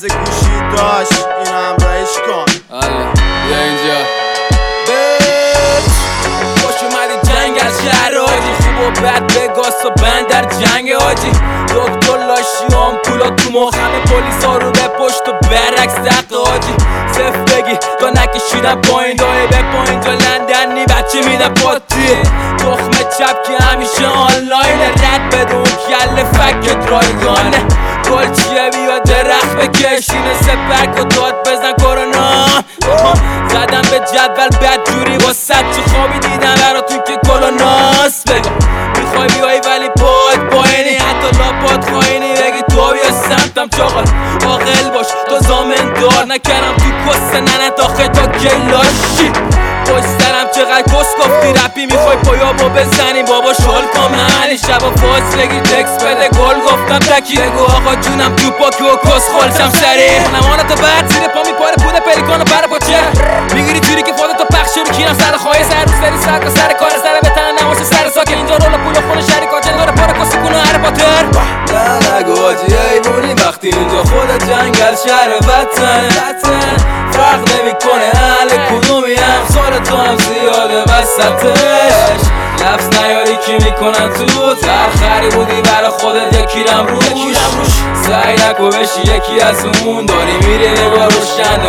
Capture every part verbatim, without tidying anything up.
مغز گوشی داشت این همراهش کن. حالا بیا اینجا بیچ خوش اومدی جنگ از شهر آجی، خوب و بد بگاست و بند در جنگ آجی. دکتر لاشی هم پولا تو مخمه، پولیس ها رو به پشت و برعکس دق آجی. صف بگی تا نکشیدم پایین دایه به پایین تا لندنی بچه میدم پاتی. تخمه چپ که همیشه آنلاین، رد بدون کل فکت رایگانه. گل چیه بیا درخت بکشینه سپرک و داد بزن کرونا. زدم به جدول بد جوری با صد چه خوابی دیدم براتون که کلوناس. بگو میخوای بیایی ولی پاد پایینی، حتی لاپات خواهینی بگی تو بیا سمتم چاقل. عاقل باش تو زامن دار نکردم تو کست ننت آخه تا کی لاشی. پشترم چقدر کس گفتی رپی میخوای پایابو بزنیم بابا شل کامنی. شبا فاصلگی تکس بده گل گفتم تکی بگو آقا جونم تو پاکی و کس خالشم سری. نمانتو بعد زیر پا میپاره پوده پلیکان و بره پاچه میگیری جوری که خودتو پخش رو کینم سر خواهی سر روز داری سر سر کار سر بتن نماشه سر ساکن اینجا رول پول خونه شریکات داره پاره کسی کنه هر باتر. نه نگو آجی ایمونی وقتی اینجا خود جنگل شهر وطن فرق نمی کنه اهل کدومی هم سال تو هم زیاده وسطش. لفظ نیاری کی میکنن تو ترخری بودی برا خودت یکی رم روش سعی نکو بشی یکی از اون داری میری نگاه روشن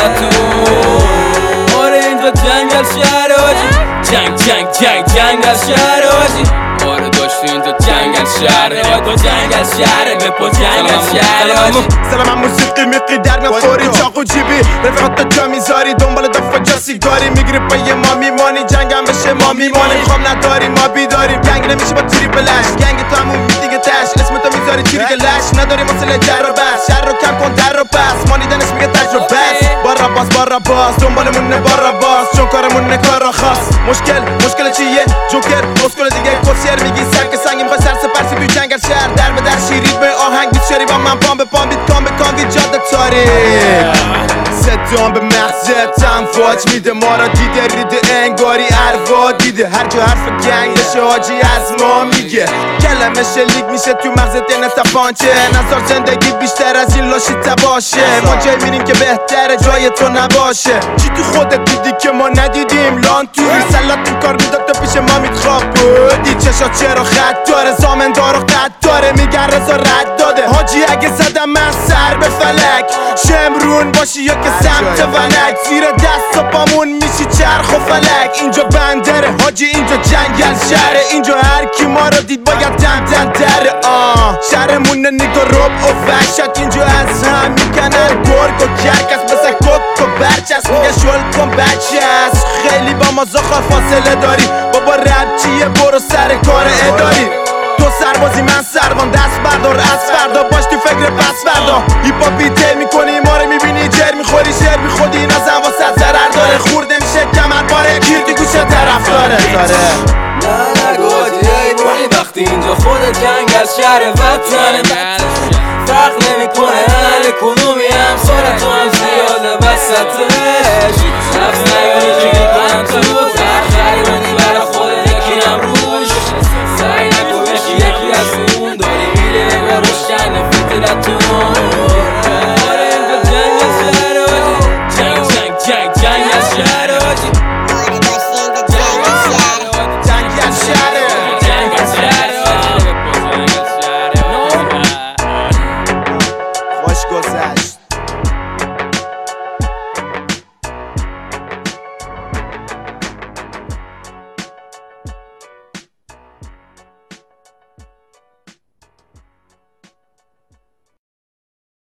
فیتلتون. آره اینجا جنگل شهر آجی، جنگ جنگ جنگ جنگل شهر آجی. آره داشتی اینجا جنگل شهره تو جنگل شهره به پا جنگل شهره. سلام هم موسیقی میقی در میاد فوری چاقو جیبی رفیقات تا جا میذاری دنبال دفعه جا سیگاری میگیری پای ما میمانی جنگم بشه ما میمانیم خواب نداری ما بیداریم. گنگ نمیشه با تیری بلش گنگ تو همون میدیگه تش اسم تو میذاری چیری که لش نداری مسئله جر و بس شر رو کم کن در رو پس مانیدنش میگه تجربه است. بارا باز بارا باز دنبالمون نه بارا باز چون کارمون نه کارا خاص. مشکل مشکل چیه جوکر مسکل دیگه کسیر میگی سنگ سنگی میخوای سر سپرسی توی جنگل شهر در به در شیرید به آهنگ بیت شری با من پام به پام بیت کام به کانگی جاده تاریک. صدام به مغزتم فاج میده ما را دیده ریده انگاری اروا دیده هر جا حرف گنگشه حاجی از ما میگه کلمه شلیک میشه تو مغزت یه نتفانچه. نظر زندگی بیشتر از این لاشی تباشه ما جای میریم که بهتره جای تو نباشه. چی تو خودت دیدی که ما ندیدیم لان توی سلات این کار میداد تو پیش ما میتخواب بودی چشات چرا خط داره زامن دار و قد داره میگن رضا رد داده حاجی اگه زدم من سر به فلک شمرون باشی یا که سمت ونک زیر دست و پامون میشی چرخ و فلک. اینجا بندره حاجی اینجا جنگل شهره اینجا هر کی ما رو دید باید دم دم دره. آه شهرمون نگاه رب و وحشت اینجا از هم میکنن گرگ و کرکس مثل کک و برچست میگه شل کن بچه است. خیلی با ما زخار فاصله داری بابا رب چیه برو سر کار اداری. تو سربازی من سروان دست بردار از فردا باش تو فکر پس فردا. هیپ هاپ بیت میکنی ما رو میبینی جر میخوری شعر بی خودی نازم واسه ضرر داره خورده میشه کمر باره گیر تو گوشه طرف داره. نه نگو آجی ایمونی وقتی اینجا خود جنگل شهر وطن فرق نمیکنه اهل کدومی هم سال تو هم زیاده وسطش. لفظ نیاری